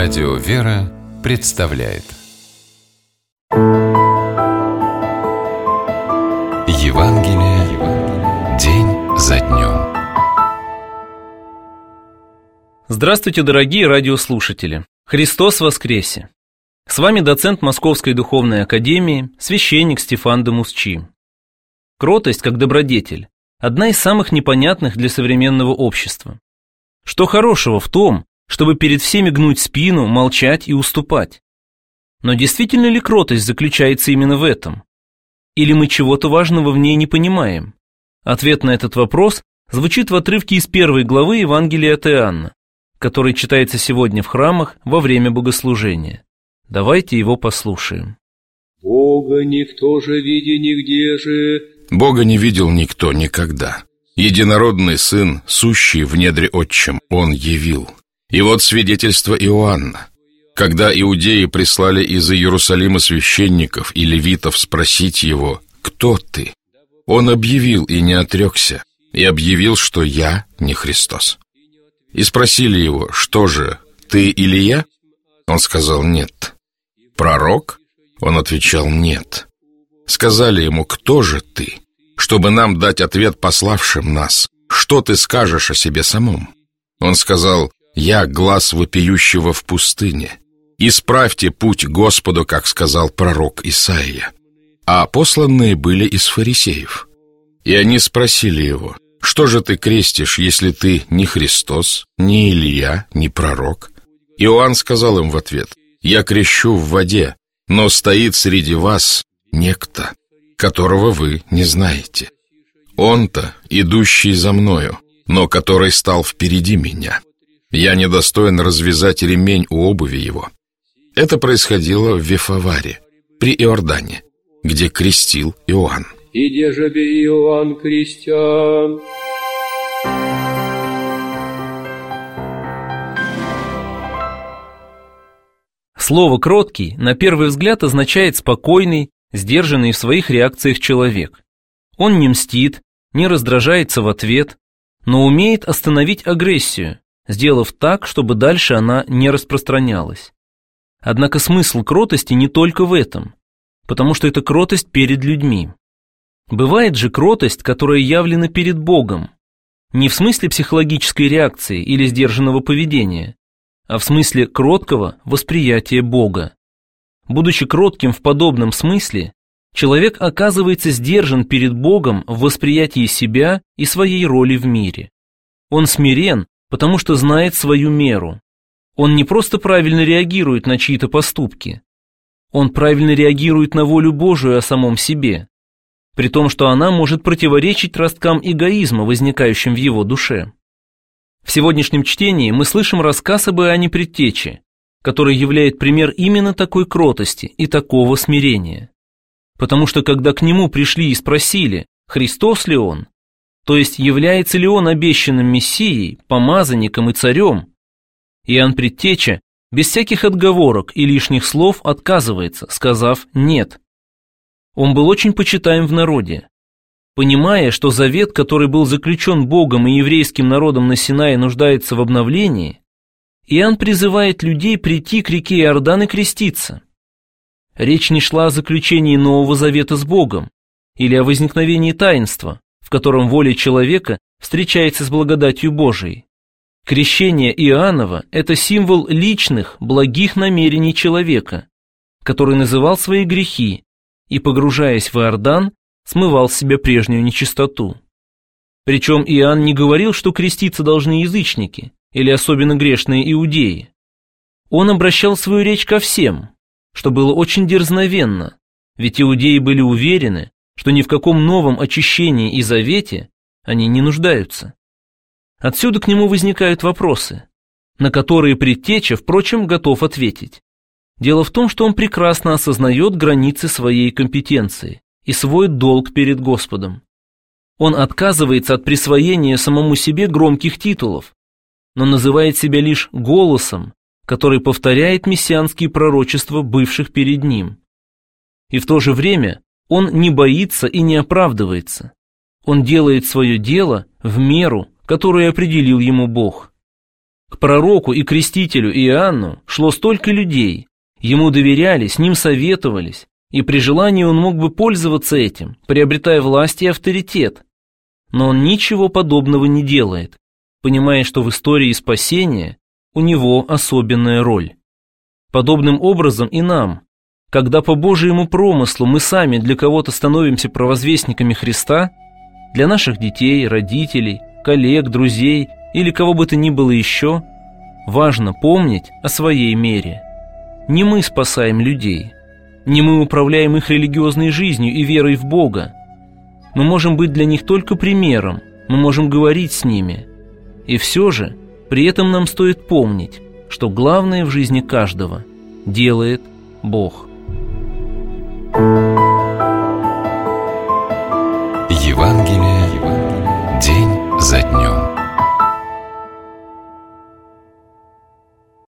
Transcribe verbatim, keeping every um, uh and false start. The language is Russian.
Радио «Вера» представляет Евангелие день за днем. Здравствуйте, дорогие радиослушатели! Христос воскресе! С вами доцент Московской духовной академии, священник Стефан де Мусчи. Кротость, как добродетель, одна из самых непонятных для современного общества. Что хорошего в том, чтобы перед всеми гнуть спину, молчать и уступать? Но действительно ли кротость заключается именно в этом? Или мы чего-то важного в ней не понимаем? Ответ на этот вопрос звучит в отрывке из первой главы Евангелия от Иоанна, который читается сегодня в храмах во время богослужения. Давайте его послушаем. Бога никто же види нигде же. Бога не видел никто никогда. Единородный Сын, сущий в недре Отчим, Он явил. И вот свидетельство Иоанна. Когда иудеи прислали из Иерусалима священников и левитов спросить его: «Кто ты?», он объявил и не отрекся, и объявил, что «я не Христос». И спросили его: «Что же, ты Илия?» Он сказал: «Нет». «Пророк?» Он отвечал: «Нет». Сказали ему: «Кто же ты?» Чтобы нам дать ответ пославшим нас: «Что ты скажешь о себе самом?» Он сказал: «Я глас вопиющего в пустыне. Исправьте путь Господу, как сказал пророк Исаия». А посланные были из фарисеев. И они спросили его: «Что же ты крестишь, если ты не Христос, не Илия, не пророк?» Иоанн сказал им в ответ: «Я крещу в воде, но стоит среди вас некто, которого вы не знаете. Он-то, идущий за мною, но который стал впереди меня. Я недостоин развязать ремень у обуви его». Это происходило в Вифаваре, при Иордане, где крестил Иоанн. «Иде же би Иоанн крестян». Слово «кроткий» на первый взгляд означает спокойный, сдержанный в своих реакциях человек. Он не мстит, не раздражается в ответ, но умеет остановить агрессию, сделав так, чтобы дальше она не распространялась. Однако смысл кротости не только в этом, потому что это кротость перед людьми. Бывает же кротость, которая явлена перед Богом, не в смысле психологической реакции или сдержанного поведения, а в смысле кроткого восприятия Бога. Будучи кротким в подобном смысле, человек оказывается сдержан перед Богом в восприятии себя и своей роли в мире. Он смирен, потому что знает свою меру. Он не просто правильно реагирует на чьи-то поступки. Он правильно реагирует на волю Божию о самом себе, при том, что она может противоречить росткам эгоизма, возникающим в его душе. В сегодняшнем чтении мы слышим рассказ об Иоанне Предтече, который являет пример именно такой кротости и такого смирения. Потому что когда к нему пришли и спросили, Христос ли он, то есть является ли он обещанным Мессией, помазанником и царем, Иоанн Предтеча без всяких отговорок и лишних слов отказывается, сказав «нет». Он был очень почитаем в народе. Понимая, что завет, который был заключен Богом и еврейским народом на Синае, нуждается в обновлении, Иоанн призывает людей прийти к реке Иордан и креститься. Речь не шла о заключении Нового Завета с Богом или о возникновении таинства, в котором воля человека встречается с благодатью Божией. Крещение Иоанново – это символ личных, благих намерений человека, который называл свои грехи и, погружаясь в Иордан, смывал с себя прежнюю нечистоту. Причем Иоанн не говорил, что креститься должны язычники или особенно грешные иудеи. Он обращал свою речь ко всем, что было очень дерзновенно, ведь иудеи были уверены, что ни в каком новом очищении и завете они не нуждаются. Отсюда к нему возникают вопросы, на которые Предтеча, впрочем, готов ответить. Дело в том, что он прекрасно осознает границы своей компетенции и свой долг перед Господом. Он отказывается от присвоения самому себе громких титулов, но называет себя лишь голосом, который повторяет мессианские пророчества, бывших перед ним. И в то же время он не боится и не оправдывается. Он делает свое дело в меру, которую определил ему Бог. К пророку и крестителю Иоанну шло столько людей, ему доверяли, с ним советовались, и при желании он мог бы пользоваться этим, приобретая власть и авторитет. Но он ничего подобного не делает, понимая, что в истории спасения у него особенная роль. Подобным образом и нам, когда по Божьему промыслу мы сами для кого-то становимся провозвестниками Христа, для наших детей, родителей, коллег, друзей или кого бы то ни было еще, важно помнить о своей мере. Не мы спасаем людей, не мы управляем их религиозной жизнью и верой в Бога. Мы можем быть для них только примером, мы можем говорить с ними. И все же, при этом нам стоит помнить, что главное в жизни каждого делает Бог.